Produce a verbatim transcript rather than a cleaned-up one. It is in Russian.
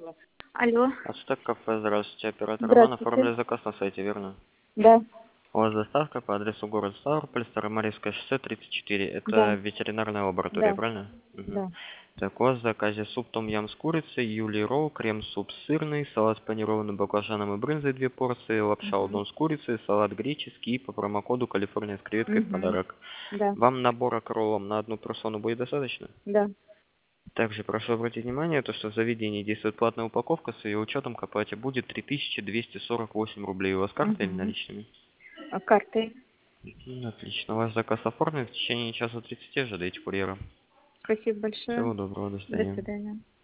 Алло, Ацтек кафе, здравствуйте. Оператор Роман, здравствуйте. оформили заказ на сайте, верно? Да, У вас доставка по адресу город Ставрополь, Старомарийское шоссе, тридцать четыре. да, Это ветеринарная лаборатория, да, правильно? Мгм. да. Так, у вас в заказе суп том-ям с курицей, юли ролл, крем-суп сырный, салат с панированным баклажаном и брынзой две порции, лапша Угу, удон с курицей, салат греческий по промокоду Калифорния с креветкой в угу, подарок. да, Вам набора к роллам на одну персону будет достаточно? да. Также прошу обратить внимание, то, что в заведении действует платная упаковка, с ее учетом к оплате будет три тысячи двести сорок восемь рублей. У вас карта или Угу. наличными? А картой? М, Отлично. Ваш заказ оформлен. В течение часа тридцати ожидайте курьера. Спасибо большое. Всего доброго. До До свидания. свидания.